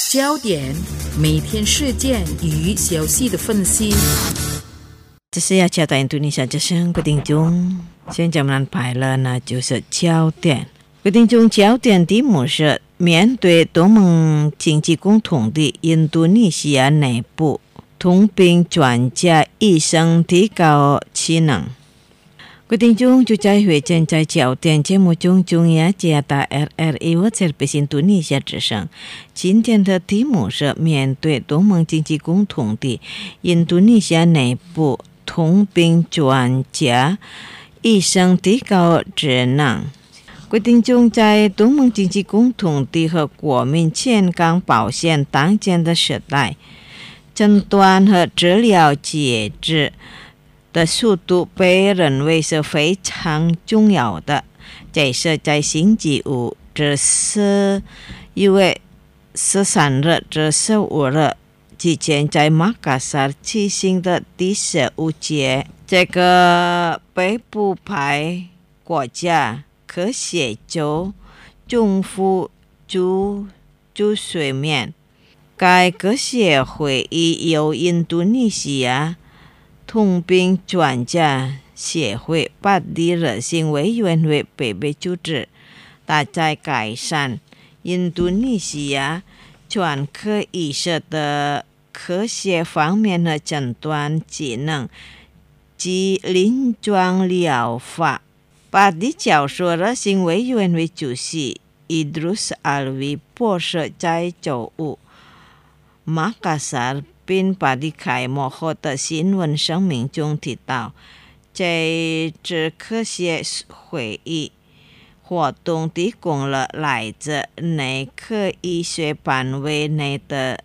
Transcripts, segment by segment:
焦点，每天事件与消息的分析。 这是要交代印度尼西亚之声各听众，现在我们安排了呢，就是焦点。各听众，焦点题目是面对东盟经济共同体，印度尼西亚内部通病专家医生提高技能。各听众就在会见在焦点节目中，中央加大 RRI 我这边印度尼西亚之声。今天的题目是面对东盟经济共同体，印度尼西亚内部通病专家医生提高职能。各听众，在东盟经济共同体和国民健康保险当前的时代，诊断和治疗截止的速度被认为是非常重要的。这是在星期五至11月13日至15日之间在马卡萨举行的第15届这个北部派国家科学周政府主睡眠。该科学会议由印度尼西亚通病专家协会巴蒂热心委员会北北组织，旨在改善印度尼西亚专科医师的科学方面的诊断技能及临床疗法。巴蒂教授热心委员会主席伊德鲁斯·阿维博士在周五马卡萨并巴蒂开幕后的新闻声明中提到，这次科学会议活动提供了来自内科医学范围内的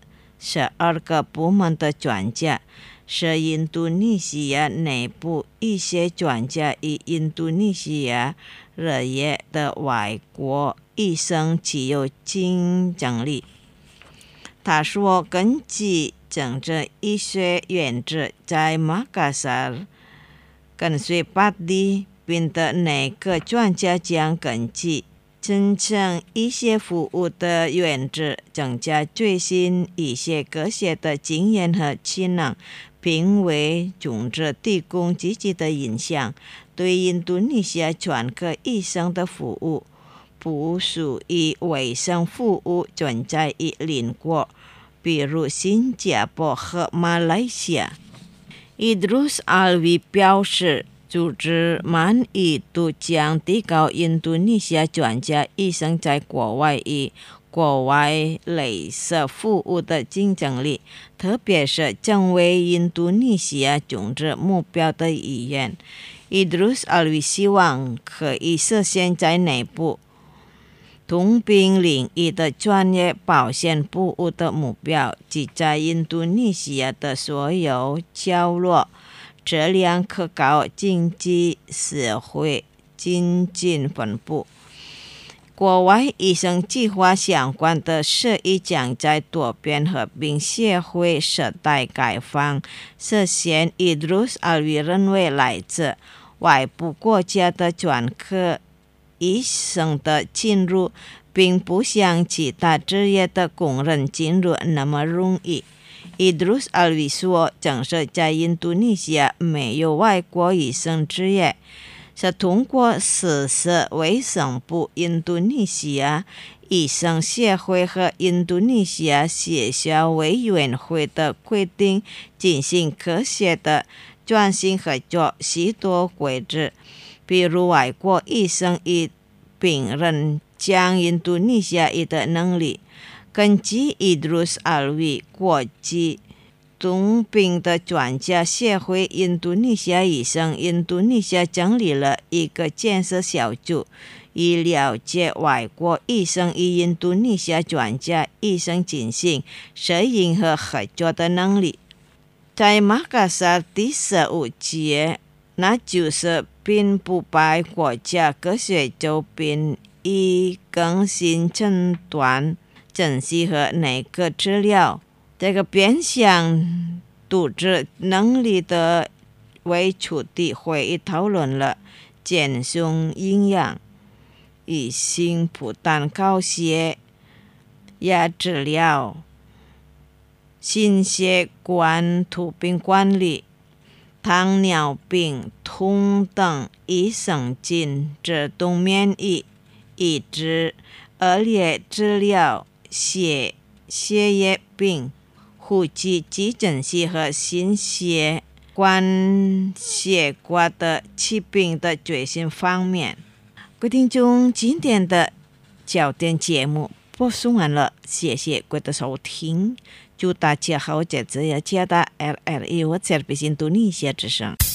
12个部门的专家，是印度尼西亚内部医学专家与印度尼西亚热业的外国医生具有竞争力。他说，根据政治医学原则，在马卡萨跟随巴蒂并的内科专家将根据真正医学服务的原则，增加最新医学科学的经验和技能，并为种子提供积极的影响。对印度尼西亚专科医生的服务不属于卫生服务存在于邻国，比如新加坡和马来西亚。伊德鲁斯·阿维表示，组织满意度将提高印度尼西亚专家医生在国外与国外类似服务的竞争力，特别是成为印度尼西亚种子目标的意愿。伊德鲁斯·阿维希望可以实现在内部通病领域的专业保险服务的目标，即在印度尼西亚的所有角落质量可靠经济社会紧紧分布。国外医生计划相关的事宜将在多边合并协会时代开放实现。伊德鲁斯·阿维认为，来自外部国家的专科医生的进入并不像其他职业的工人进入那么容易。伊德鲁斯·阿维说，正是在印度尼西亚没有外国医生职业，是通过实施卫生部、印度尼西亚医生协会和印度尼西亚学校委员会的规定进行科学的专心合作。许多规则，比如外国医生与病人将印度尼西亚医的能力。根据伊德鲁斯·阿维国际通病的专家协会印度尼西亚医生，印度尼西亚成立了一个建设小组，以了解外国医生与印度尼西亚专家医生进行适应和合作的能力。在马卡萨第15届，那就是并不派国家科学周并以更新诊断诊析和内科治疗这个变相组织能力的为主题会议讨论了减轻营养、乙型负担高血压治疗、 心血管突病管理、糖尿病、痛等益生菌、自动免疫、抑制恶劣治疗血液病、呼吸急诊系和心血管血管的疾病的最新方面。各位听众，今天的焦点节目播送完了，谢谢各位的收听，祝大家好，这次要加到 LLE 或者北京印度尼西亚之声。